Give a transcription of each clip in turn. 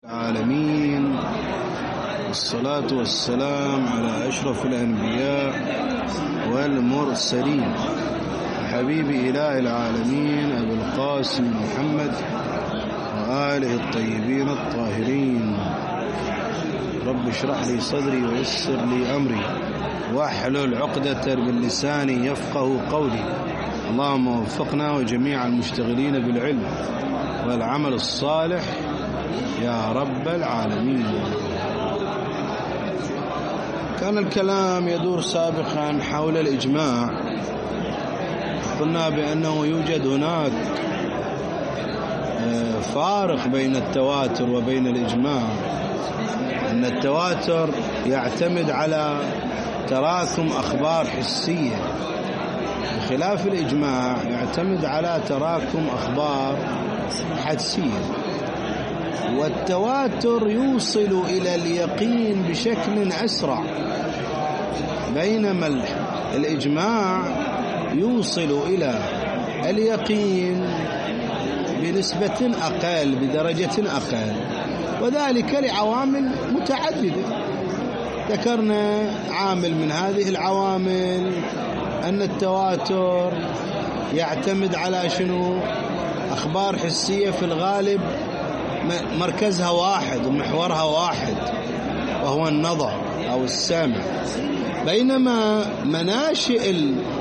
العالمين، والصلاة والسلام على أشرف الأنبياء والمرسلين، حبيب إله العالمين أبي القاسم محمد وآله الطيبين الطاهرين. رب اشرح لي صدري ويسر لي أمري واحلل عقدة باللسان يفقه قولي. اللهم وفقنا وجميع المشتغلين بالعلم والعمل الصالح يا رب العالمين. كان الكلام يدور سابقا حول الإجماع. قلنا بأنه يوجد هناك فارق بين التواتر وبين الإجماع، أن التواتر يعتمد على تراكم أخبار حسية، بخلاف الإجماع يعتمد على تراكم أخبار حدسية. والتواتر يوصل إلى اليقين بشكل أسرع، بينما الإجماع يوصل إلى اليقين بنسبة أقل، بدرجة أقل، وذلك لعوامل متعددة. ذكرنا عامل من هذه العوامل أن التواتر يعتمد على شنو؟ أخبار حسية في الغالب مركزها واحد ومحورها واحد، وهو النظر أو السمع، بينما مناشئ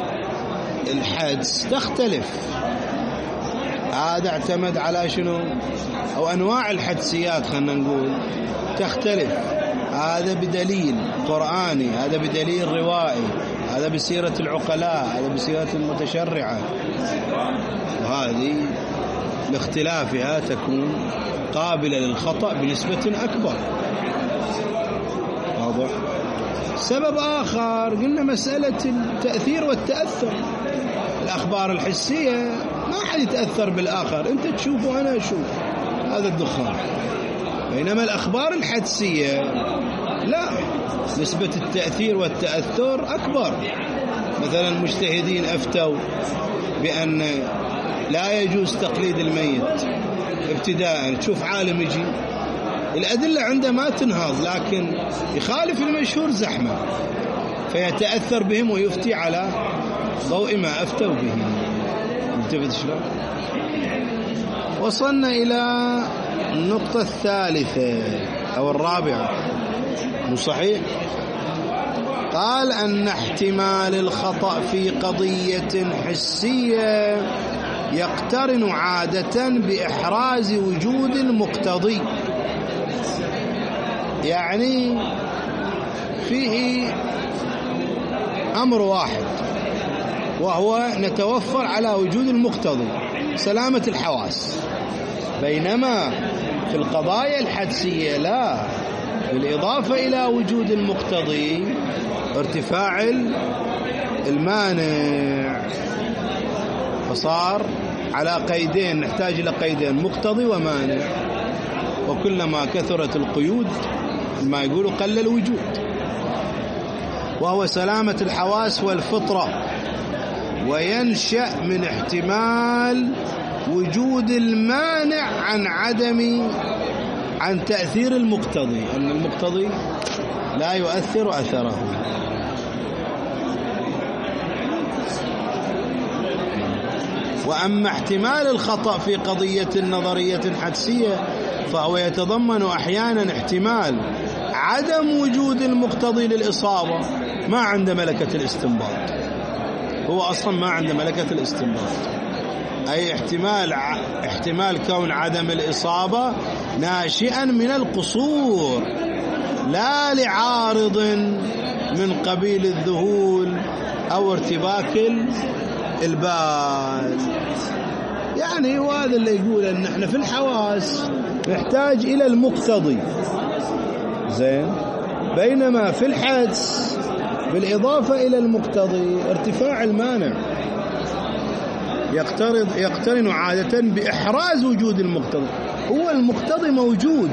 الحدس تختلف. هذا اعتمد على شنو؟ أو أنواع الحدسيات خلنا نقول تختلف، هذا بدليل قرآني، هذا بدليل روائي، هذا بسيرة العقلاء، هذا بسيرة المتشرعة، وهذه لاختلافها تكون قابلة للخطأ بنسبة أكبر. واضح؟ سبب آخر قلنا مسألة التأثير والتأثر. الأخبار الحسية ما حد يتأثر بالآخر، أنت تشوف وأنا أشوف هذا الدخان، بينما الأخبار الحدسية لا، نسبة التأثير والتأثر أكبر. مثلا المجتهدين أفتوا بأن لا يجوز تقليد الميت ابتداء. تشوف عالم يجي الأدلة عنده ما تنهض، لكن يخالف المشهور زحمة فيتأثر بهم ويفتي على ضوء ما أفتوا به. انتبه شلون؟ وصلنا إلى النقطة الثالثة أو الرابعة، مو صحيح؟ قال أن احتمال الخطأ في قضية حسية يقترن عادة بإحراز وجود المقتضي. يعني فيه أمر واحد، وهو نتوفر على وجود المقتضي، سلامة الحواس، بينما في القضايا الحدسية لا، بالإضافة إلى وجود المقتضي ارتفاع المانع، فصار على قيدين، نحتاج إلى قيدين، مقتضي ومانع، وكلما كثرت القيود ما يقولوا قل الوجود، وهو سلامة الحواس والفطرة. وينشأ من احتمال وجود المانع عن تأثير المقتضي، أن المقتضي لا يؤثر أثره. وأما احتمال الخطأ في قضية نظرية حدسية فهو يتضمن أحيانا احتمال عدم وجود المقتضي للإصابة. ما عنده ملكة الاستنباط، هو أصلا ما عنده ملكة الاستنباط، أي احتمال كون عدم الإصابة ناشئا من القصور، لا لعارض من قبيل الذهول أو ارتباك البال. يعني وهذا اللي يقول أن احنا في الحواس نحتاج إلى المقتضي، زين، بينما في الحدس بالإضافة إلى المقتضي ارتفاع المانع يقترن عادة بإحراز وجود المقتضي. هو المقتضي موجود،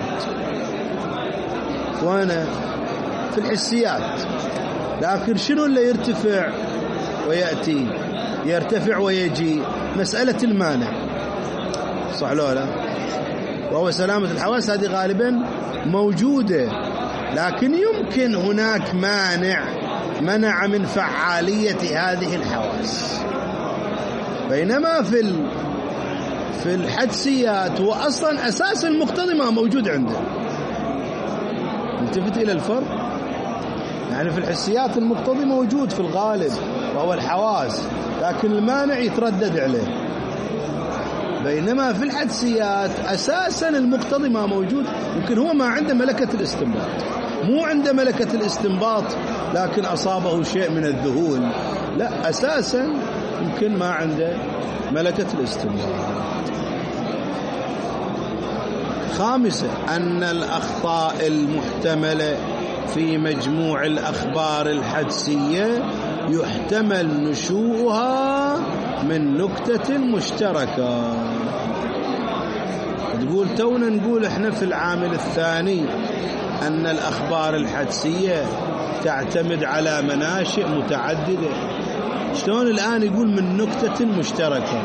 وأنا في الحسيات، لكن شنو اللي يرتفع ويأتي، يرتفع ويجي؟ مسألة المانع، صح لو لا؟ وهو سلامة الحواس، هذه غالبا موجودة، لكن يمكن هناك منع من فعالية هذه الحواس. بينما في الحدسيات هو أصلا أساس المقتضي ما موجود عنده. التفت إلى الفرق، يعني في الحسيات المقتضي موجود في الغالب وهو الحواس، لكن المانع يتردد عليه. بينما في الحدسيات أساسا المقتضي ما موجود، يمكن هو ما عنده ملكة الاستنباط، مو عنده ملكة الاستنباط لكن أصابه شيء من الذهول، لا، أساسا يمكن ما عنده ملكة الاستنباط. خامسة، أن الأخطاء المحتملة في مجموع الأخبار الحدسية يحتمل نشوءها من نكتة مشتركة. تقول تونا نقول احنا في العامل الثاني أن الأخبار الحدسية تعتمد على مناشئ متعددة، شلون الآن يقول من نكتة مشتركة؟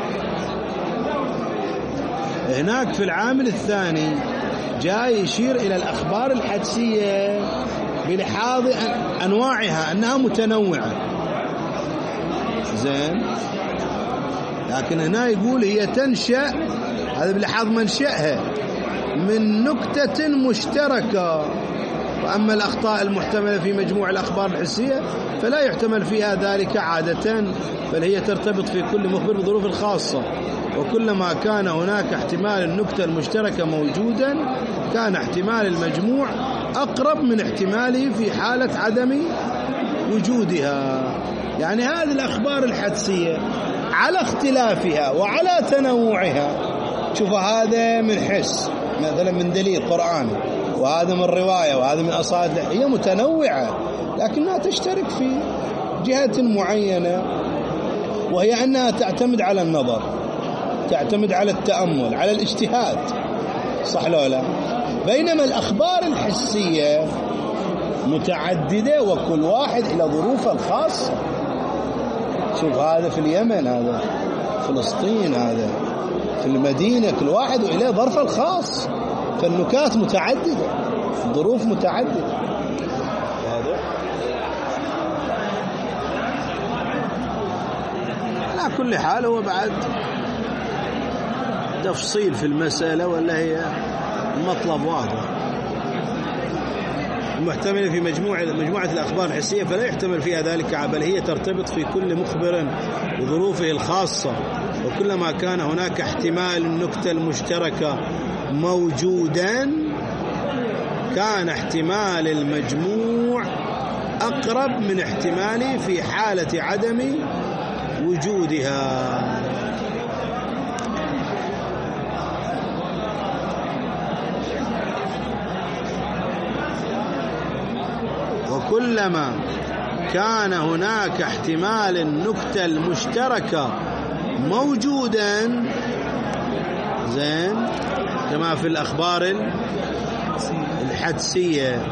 هناك في العامل الثاني جاي يشير إلى الأخبار الحدسية بلحاظ أنواعها أنها متنوعة، زين، لكن هنا يقول هي تنشأ، هذا بلحاظ منشأها، من نكتة مشتركة. وأما الأخطاء المحتملة في مجموع الأخبار الحسية فلا يحتمل فيها ذلك عادة، بل هي ترتبط في كل مخبر بظروف الخاصة، وكلما كان هناك احتمال النكتة المشتركة موجودا كان احتمال المجموع أقرب من احتماله في حالة عدم وجودها. يعني هذه الأخبار الحدسية على اختلافها وعلى تنوعها، شوف هذا من حس مثلا من دليل قرآني، وهذا من رواية، وهذا من أصالة، هي متنوعة لكنها تشترك في جهة معينة، وهي أنها تعتمد على النظر، تعتمد على التأمل، على الاجتهاد، صح لو لا؟ بينما الأخبار الحسية متعددة وكل واحد إلى ظروفه الخاصة. شوف هذا في اليمن، هذا فلسطين، هذا في المدينة، كل واحد إلى ظرفه الخاص، فالنكات متعددة، الظروف متعددة. على كل حال هو بعد تفصيل في المسألة، ولا هي المطلب واضح؟ المحتملة في مجموعة الأخبار الحسية فلا يحتمل فيها ذلك، بل هي ترتبط في كل مخبر بظروفه الخاصة، وكلما كان هناك احتمال النكتة المشتركة موجودا كان احتمال المجموع أقرب من احتماله في حالة عدم وجودها. وكلما كان هناك احتمال النكتة المشتركة موجودا، زين، كما في الأخبار الحدسية،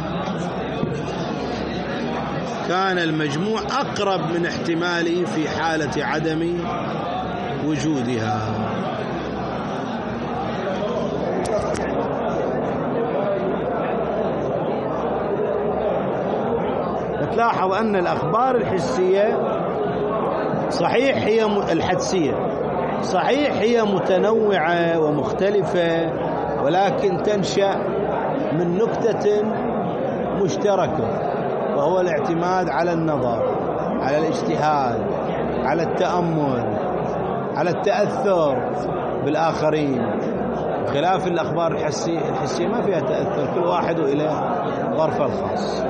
كان المجموع أقرب من احتماله في حالة عدم وجودها. تلاحظ أن الأخبار الحسية صحيح هي الحدسية صحيح هي متنوعة ومختلفة، ولكن تنشأ من نكتة مشتركة، وهو الاعتماد على النظر، على الاجتهاد، على التأمل، على التأثر بالآخرين، خلاف الأخبار الحسية ما فيها تأثر، كل واحد إلى ظرفه الخاص.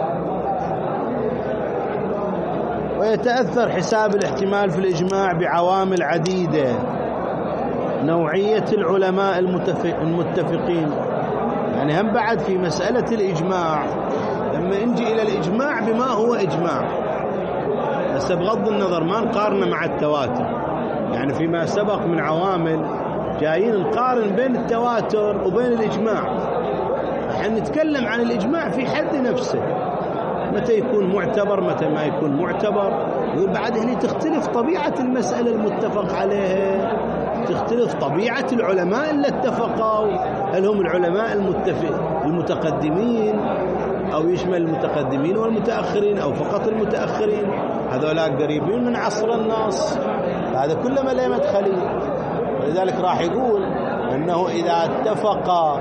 ويتأثر حساب الاحتمال في الإجماع بعوامل عديدة، نوعية العلماء المتفقين، يعني هم بعد في مسألة الإجماع لما نجي إلى الإجماع بما هو إجماع، بس بغض النظر ما نقارنه مع التواتر، يعني فيما سبق من عوامل جايين نقارن بين التواتر وبين الإجماع، نحن نتكلم عن الإجماع في حد نفسه، متى يكون معتبر متى ما يكون معتبر، وبعد هنا تختلف طبيعة المسألة المتفق عليها، تختلف طبيعة العلماء اللي اتفقوا، هل هم العلماء المتقدمين أو يشمل المتقدمين والمتأخرين أو فقط المتأخرين، هذولاك قريبين من عصر النص، هذا كله ما له مدخلية. ولذلك راح يقول أنه إذا اتفق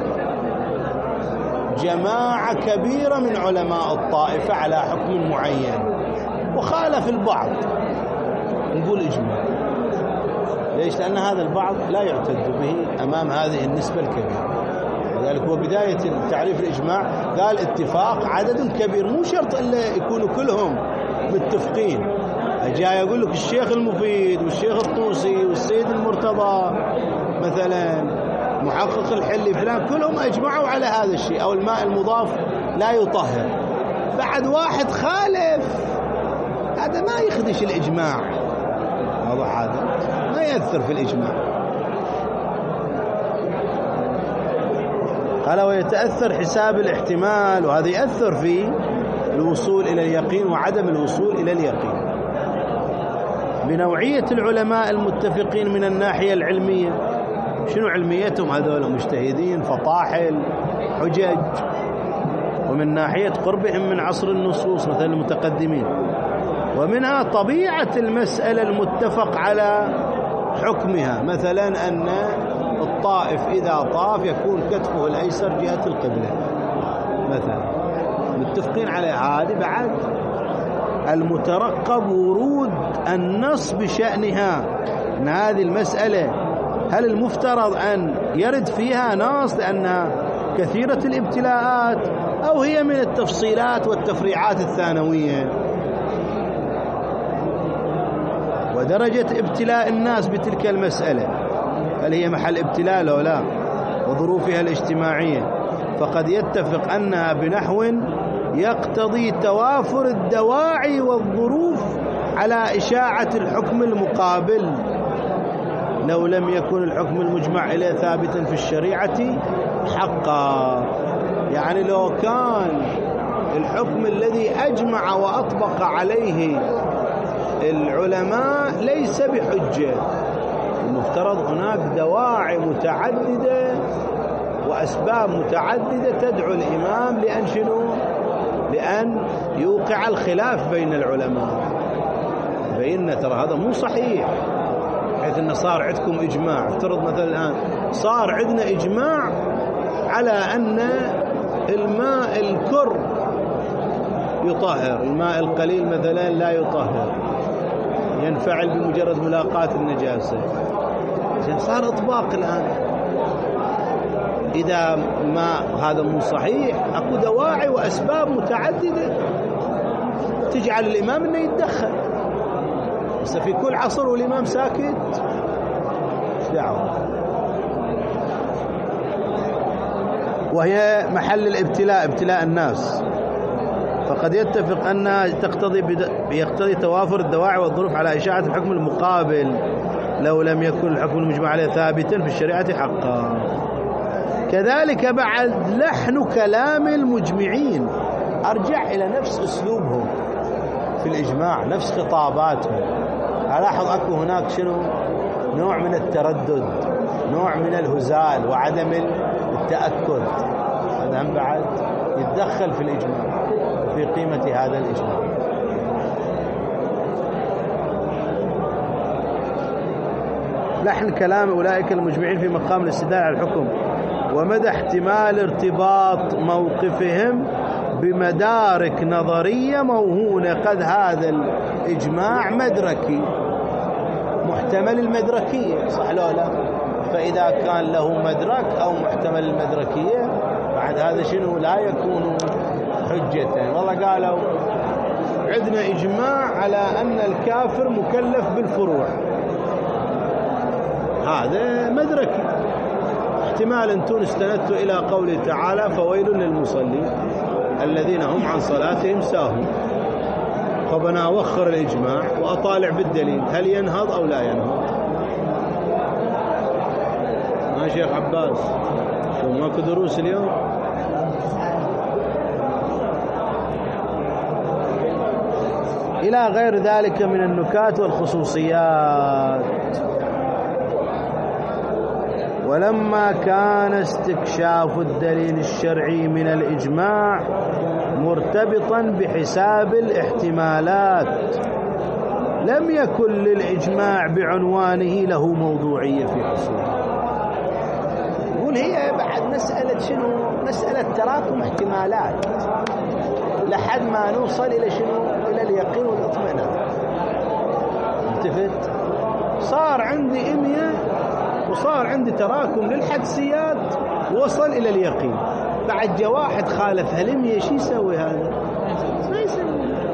جماعة كبيرة من علماء الطائفة على حكم معين وخالف البعض نقول إجماع. ليش؟ لأن هذا البعض لا يعتد به أمام هذه النسبة الكبيرة. لذلك هو بداية تعريف الإجماع قال اتفاق عدد كبير، مو شرط إلا يكونوا كلهم متفقين. جاي يقول لك الشيخ المفيد والشيخ الطوسي والسيد المرتضى مثلا محقق الحلي فلان كلهم أجمعوا على هذا الشيء، أو الماء المضاف لا يطهر. بعد واحد خالف، هذا ما يخدش الإجماع، واضح؟ هذا ما يأثر في الإجماع. قال ويتأثر حساب الاحتمال، وهذا يأثر في الوصول إلى اليقين وعدم الوصول إلى اليقين بنوعية العلماء المتفقين من الناحية العلمية. شنو علميتهم؟ هذول مجتهدين فطاحل حجج، ومن ناحية قربهم من عصر النصوص مثل المتقدمين، ومنها طبيعة المسألة المتفق على حكمها، مثلا أن الطائف إذا طاف يكون كتفه الأيسر جهة القبلة مثلا، متفقين على هذه. بعد المترقب ورود النص بشأنها، أن هذه المسألة هل المفترض أن يرد فيها نص لأنها كثيرة الابتلاءات، أو هي من التفصيلات والتفريعات الثانوية، ودرجة ابتلاء الناس بتلك المسألة هل هي محل ابتلاء لو لا، وظروفها الاجتماعية. فقد يتفق أنها بنحو يقتضي توافر الدواعي والظروف على إشاعة الحكم المقابل لو لم يكن الحكم المجمع إليه ثابتا في الشريعة حقا. يعني لو كان الحكم الذي أجمع وأطبق عليه العلماء ليس بحجة، المفترض هناك دواعي متعددة وأسباب متعددة تدعو الإمام لأن شنو؟ لأن يوقع الخلاف بين العلماء. بيننا ترى هذا مو صحيح، حيث أنه صار عندكم إجماع. افترض مثلا الآن صار عندنا إجماع على أن الماء الكر يطهر، الماء القليل مثلا لا يطهر، ينفعل بمجرد ملاقاة النجاسة. صار إطباق الآن. إذا ما هذا مو صحيح، أكو دواعي وأسباب متعددة تجعل الإمام أنه يتدخل. بس في كل عصر والإمام ساكت، ايش دعوه؟ وهي محل الابتلاء، ابتلاء الناس. فقد يتفق أنها يقتضي توافر الدواعي والظروف على إشاعة الحكم المقابل لو لم يكن الحكم المجمع عليه ثابتا في الشريعة حقا. كذلك بعد لحن كلام المجمعين، أرجع إلى نفس أسلوبهم في الإجماع، نفس خطاباتهم. ألاحظ أكو هناك شنو؟ نوع من التردد، نوع من الهزال وعدم التأكد. هذا هم بعد يتدخل في الإجماع، في قيمة هذا الإجماع. لحن كلام أولئك المجمعين في مقام الاستدلال على الحكم، ومدى احتمال ارتباط موقفهم بمدارك نظرية موهونة. قد هذا الإجماع مدركي، محتمل المدركية، صح لا لا؟ فإذا كان له مدرك أو محتمل المدركية، بعد هذا شنو؟ لا يكون حجة. والله قالوا عندنا إجماع على أن الكافر مكلف بالفروع، هذا مدركي. احتمال أنتم استندتوا إلى قوله تعالى فويل للمصلين الذين هم عن صلاتهم ساهون، فبنا أوخر الإجماع وأطالع بالدليل هل ينهض أو لا ينهض. ما شيخ عباس شو ماكو دروس اليوم؟ إلى غير ذلك من النكات والخصوصيات. ولما كان استكشاف الدليل الشرعي من الإجماع مرتبطا بحساب الاحتمالات لم يكن للإجماع بعنوانه له موضوعية في حصوله. يقول هي بعد مسألة شنو؟ مسألة تراكم احتمالات لحد ما نوصل إلى شنو؟ إلى اليقين والاطمئنان. التفت صار عندي 100 وصار عندي تراكم للحدسيات ووصل إلى اليقين. بعد جاء واحد خالف هالمية، شو يسوي هذا؟ ما يسوي.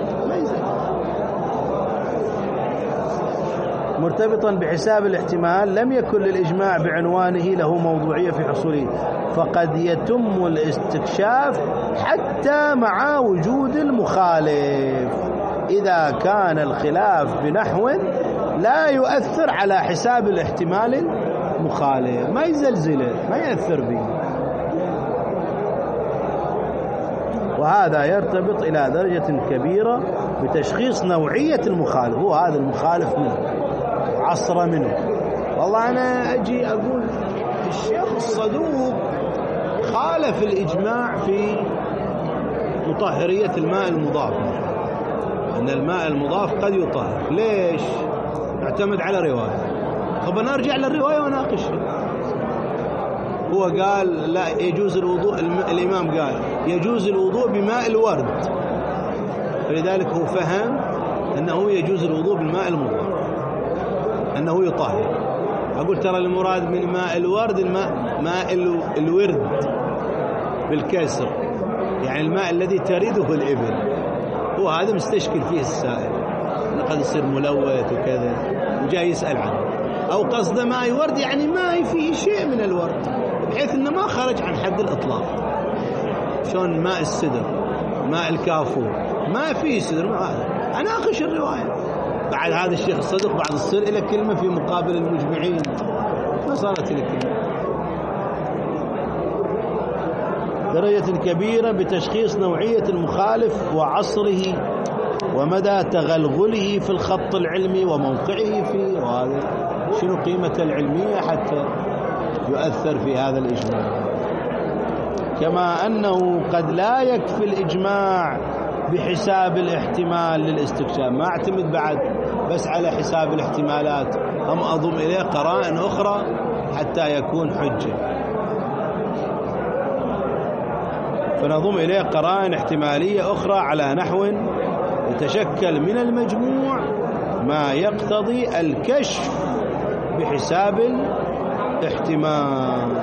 مرتبطا بحساب الاحتمال لم يكن للإجماع بعنوانه له موضوعية في حصوله، فقد يتم الاستكشاف حتى مع وجود المخالف إذا كان الخلاف بنحو لا يؤثر على حساب الاحتمال المخالف، ما يزلزله، ما يأثر به. وهذا يرتبط إلى درجة كبيرة بتشخيص نوعية المخالف. هو هذا المخالف منه، عصر منه. والله أنا أجي أقول الشيخ الصدوق خالف الإجماع في مطهرية الماء المضاف، أن الماء المضاف قد يطهر. ليش؟ اعتمد على رواية. طب أنا أرجع للرواية وناقشها. هو قال لا يجوز الوضوء، الإمام قال يجوز الوضوء بماء الورد، فلذلك هو فهم أنه يجوز الوضوء بالماء المضاف، أنه يطهر. أقول ترى المراد من ماء الورد ماء الورد بالكسر، يعني الماء الذي ترده الإبل. هو هذا مستشكل فيه السائل، قد يصير ملوث وكذا وجاي يسأل عنه. أو قصده ماء ورد يعني ماء فيه شيء من الورد، بحيث أنه ما خرج عن حد الإطلاق. شلون ماء السدر، ماء الكافور ما فيه سدر. أناقش الرواية. بعد هذا الشيخ الصدق بعد الصير إلى كلمة في مقابل المجمعين، ما صارت إلى كلمة. درجة كبيرة بتشخيص نوعية المخالف وعصره ومدى تغلغله في الخط العلمي وموقعه فيه، وهذا شنو قيمة العلمية حتى يؤثر في هذا الإجماع. كما أنه قد لا يكفي الإجماع بحساب الاحتمال للاستكشاف، ما اعتمد بعد بس على حساب الاحتمالات، هم أضم إليه قرائن أخرى حتى يكون حجة. فنضم إليه قرائن احتمالية أخرى على نحو يتشكل من المجموع ما يقتضي الكشف بحساب الاحتمال.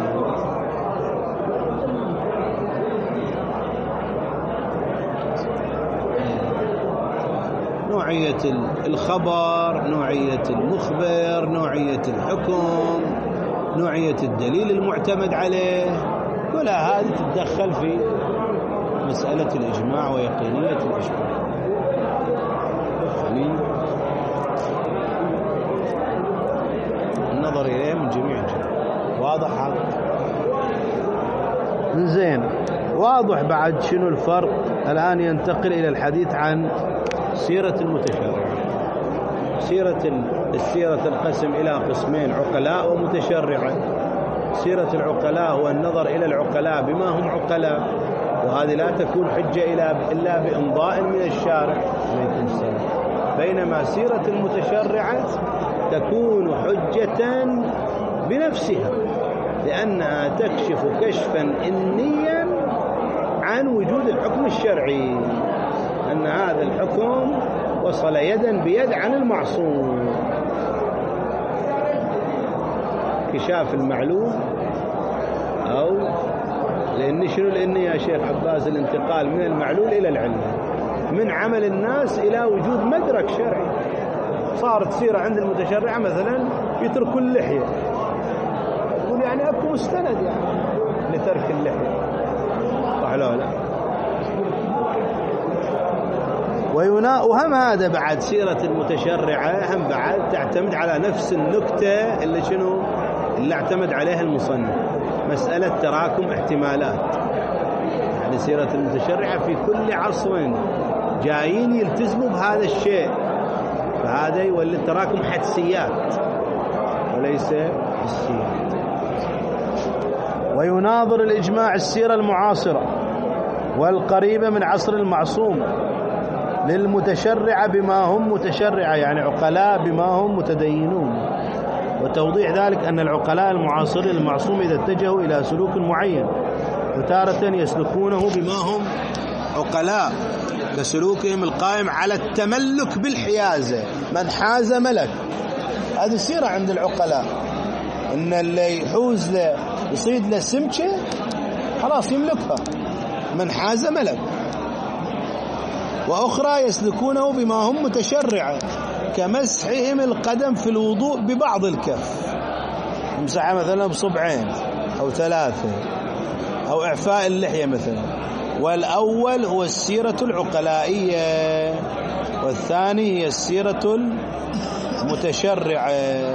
نوعية الخبر، نوعية المخبر، نوعية الحكم، نوعية الدليل المعتمد عليه، كل هذه تتدخل في مسألة الإجماع ويقينية الإجماع. النظر إليه من جميع الجهات. واضح هذا؟ زين، واضح. بعد شنو الفرق؟ الآن ينتقل إلى الحديث عن سيرة المتشرع. السيرة تنقسم إلى قسمين: عقلاء ومتشرعة. سيرة العقلاء هو النظر إلى العقلاء بما هم عقلاء، وهذه لا تكون حجة إلا بإمضاء من الشارع. بينما سيرة المتشرعة تكون حجة بنفسها، لأنها تكشف كشفا إنيا عن وجود الحكم الشرعي، أن هذا الحكم وصل يدا بيد عن المعصوم. كشاف المعلوم، أو لأن شنو لأن يا شيخ عباس الانتقال من المعلول إلى العلم، من عمل الناس إلى وجود مدرك شرعي. صارت سيرة عند المتشرعة مثلا يترك اللحية، يقول يعني أكو مستند يعني لترك اللحية، صح لا؟ وهم هذا بعد سيرة المتشرعة هم بعد تعتمد على نفس النكتة اللي اعتمد عليها المصنف، مسألة تراكم احتمالات. يعني سيرة المتشرعة في كل عصر جايين يلتزموا بهذا الشيء، فهذا يولد تراكم حدسيات وليس حسيات. ويناظر الإجماع السيرة المعاصرة والقريبة من عصر المعصوم للمتشرع بما هم متشرعة، يعني عقلاء بما هم متدينون. وتوضيح ذلك أن العقلاء المعاصرين المعصوم إذا اتجهوا إلى سلوك معين وتارة يسلكونه بما هم عقلاء كسلوكهم القائم على التملك بالحيازة، من حاز ملك. هذه سيرة عند العقلاء، إن اللي يحوز له يصيد له سمكة خلاص يملكها، من حاز ملك. وأخرى يسلكونه بما هم متشرعة كمسحهم القدم في الوضوء ببعض الكف، يمسحها مثلا بصبعين أو ثلاثة، أو إعفاء اللحية مثلا. والأول هو السيرة العقلائية، والثاني هي السيرة المتشرعة.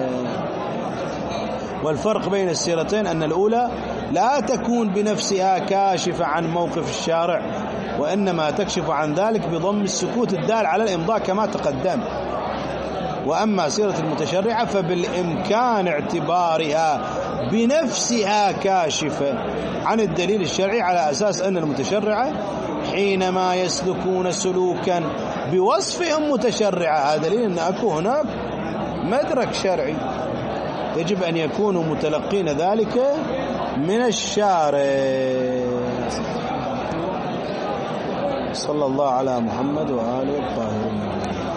والفرق بين السيرتين أن الأولى لا تكون بنفسها كاشفة عن موقف الشارع، وإنما تكشف عن ذلك بضم السكوت الدال على الإمضاء كما تقدم. وأما سيرة المتشرعة فبالإمكان اعتبارها بنفسها كاشفة عن الدليل الشرعي، على أساس أن المتشرعة حينما يسلكون سلوكا بوصفهم متشرعة، هذا دليل أن أكو هناك مدرك شرعي، يجب أن يكونوا متلقين ذلك من الشارع. صلى الله على محمد وآله الطاهرين.